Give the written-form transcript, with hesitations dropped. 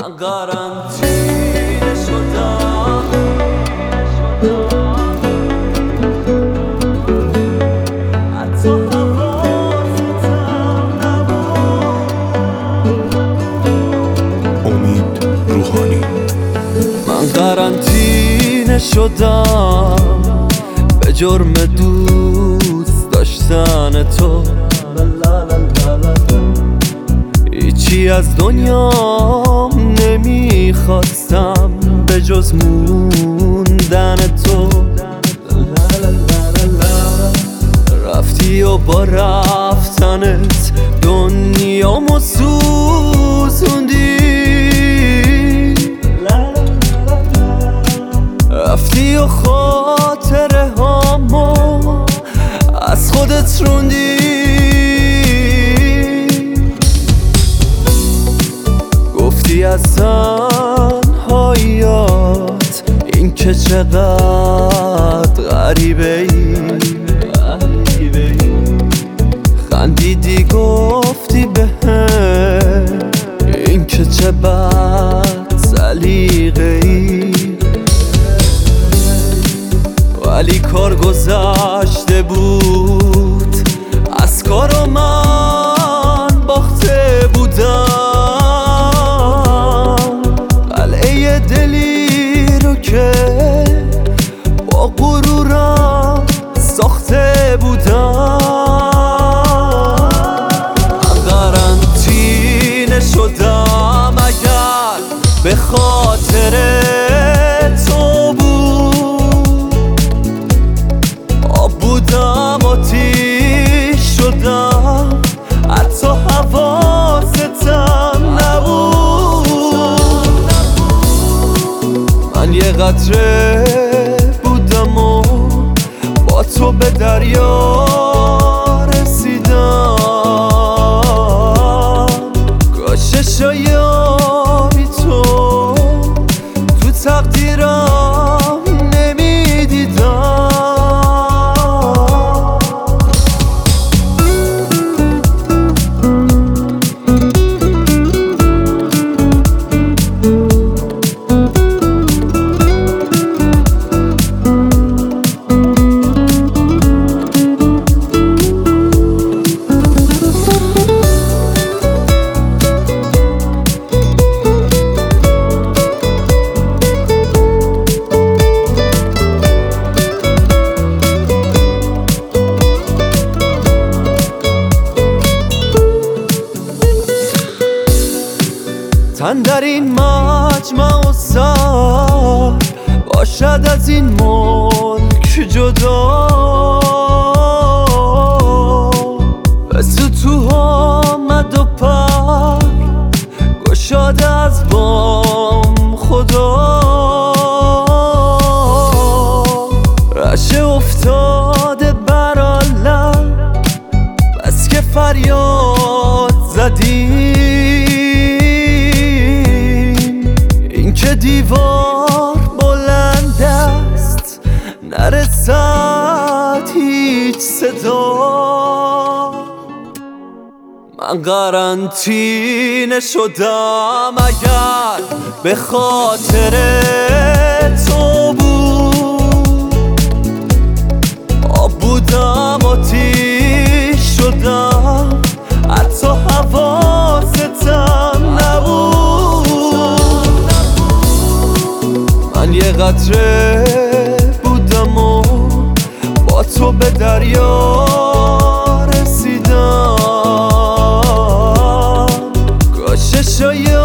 من قرنطینه شدم حتی حواستم نبود. امید روحانی. من قرنطینه شدم به جرم دوست داشتن تو. هیچی از دنیام نمیخواستم به جز موندن تو. رفتی و با رفتنت دنیامو سوزوندی. رفتی و خاطره هامو از خودت روندی. گفتی از تنهاییات این که چقدر غریبه ای. خندیدی گفتی بهم این که چه بد سلیقه ای. ولی کار گذشته بود از کارو من باخته بودم. قلعه دلی رو که با غرورم ساخته بودم. من قرنطینه شدم اگر به خاطر تو بودم آتیش شدم حتی حواستم نبود. من یه قطره بودم و با تو به دریا رسیدم. کاش شایابی تو تقدیرم نمیدیدم. تن در این مجمع و سر باشد از این ملک جدا. مثل تو آمد و پر گشاد از بام خدا. رشه افتاده بر عالم بس که فریاد زدیم. که دیوار بلند است نرسد هیچ صدا. من قرنطینه شدم اگر به خاطر تو بودم آتیش شدم حتی حواستم نبود. من یه قطره بودم و با تو به دریا رسیدم. کاش شاید